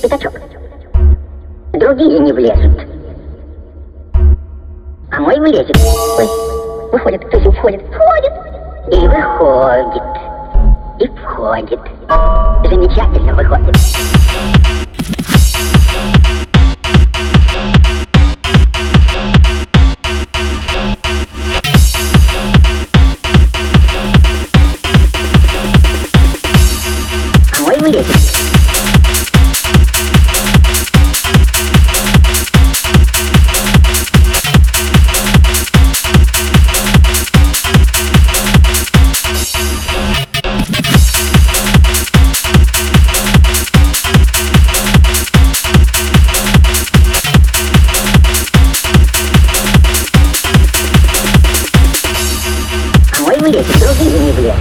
пятачок. Другие не влезут. А мой влезет. Ой, выходит, то есть входит. Входит. И выходит. И входит. Замечательно выходит. А мой влезет. Влезет, другие не влезут.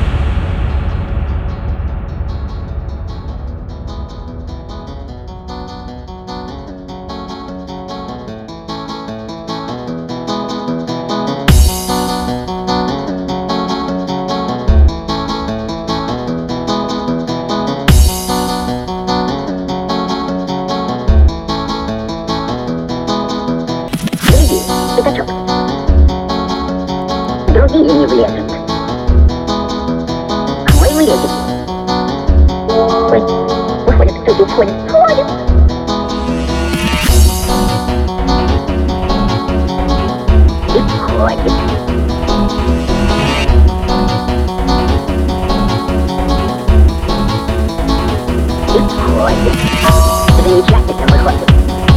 Впереди пятачок. Другие не влезут. А мой влезет. Ой, выходит, то есть входит. Входит. И входит. И входит. Замечательно выходит.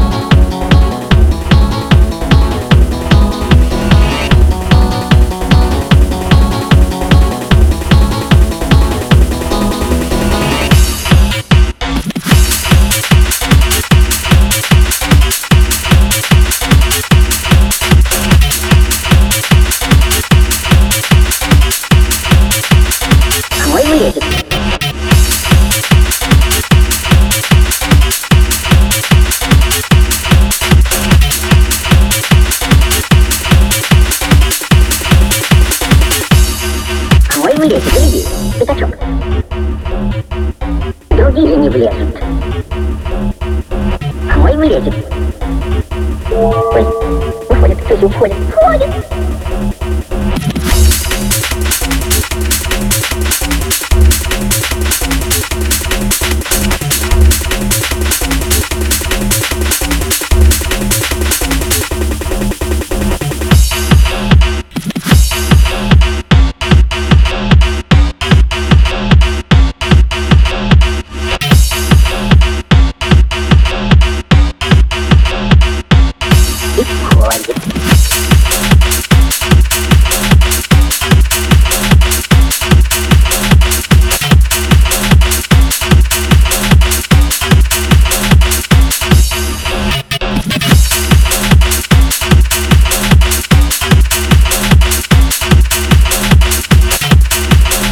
Влезет. А мой влезет, впереди пятачок. Другие не влезут. А мой влезет. Ой, выходит, то есть входит. Входит.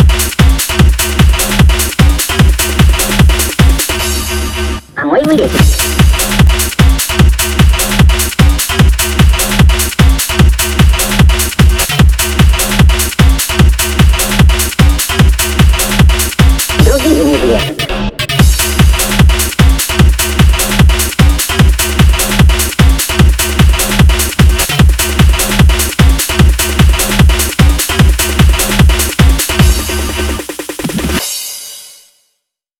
А мой влезет.